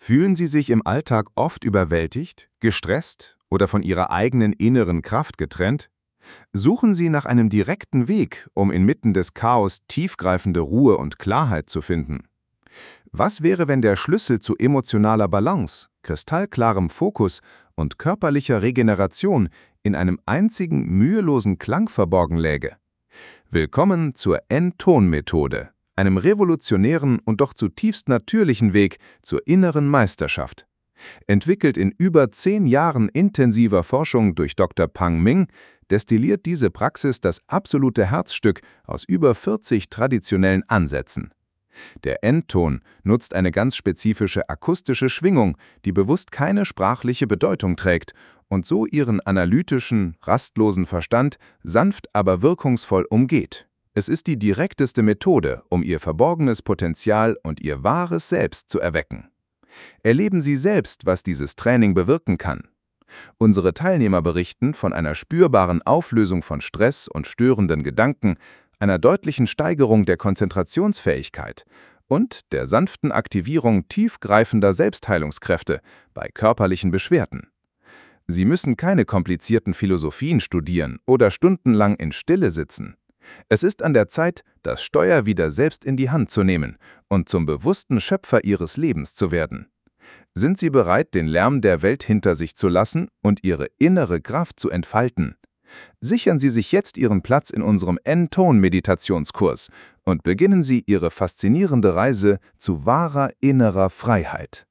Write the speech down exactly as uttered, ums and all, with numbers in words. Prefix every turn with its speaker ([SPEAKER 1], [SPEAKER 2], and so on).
[SPEAKER 1] Fühlen Sie sich im Alltag oft überwältigt, gestresst oder von Ihrer eigenen inneren Kraft getrennt? Suchen Sie nach einem direkten Weg, um inmitten des Chaos tiefgreifende Ruhe und Klarheit zu finden. Was wäre, wenn der Schlüssel zu emotionaler Balance, kristallklarem Fokus und körperlicher Regeneration in einem einzigen mühelosen Klang verborgen läge? Willkommen zur N-Ton-Methode, einem revolutionären und doch zutiefst natürlichen Weg zur inneren Meisterschaft. Entwickelt in über zehn Jahren intensiver Forschung durch Doktor Pang Ming, destilliert diese Praxis das absolute Herzstück aus über vierzig traditionellen Ansätzen. Der N-Ton nutzt eine ganz spezifische akustische Schwingung, die bewusst keine sprachliche Bedeutung trägt und so Ihren analytischen, rastlosen Verstand sanft, aber wirkungsvoll umgeht. Es ist die direkteste Methode, um Ihr verborgenes Potenzial und Ihr wahres Selbst zu erwecken. Erleben Sie selbst, was dieses Training bewirken kann. Unsere Teilnehmer berichten von einer spürbaren Auflösung von Stress und störenden Gedanken, einer deutlichen Steigerung der Konzentrationsfähigkeit und der sanften Aktivierung tiefgreifender Selbstheilungskräfte bei körperlichen Beschwerden. Sie müssen keine komplizierten Philosophien studieren oder stundenlang in Stille sitzen. Es ist an der Zeit, das Steuer wieder selbst in die Hand zu nehmen und zum bewussten Schöpfer Ihres Lebens zu werden. Sind Sie bereit, den Lärm der Welt hinter sich zu lassen und Ihre innere Kraft zu entfalten? Sichern Sie sich jetzt Ihren Platz in unserem N-Ton-Meditationskurs und beginnen Sie Ihre faszinierende Reise zu wahrer innerer Freiheit.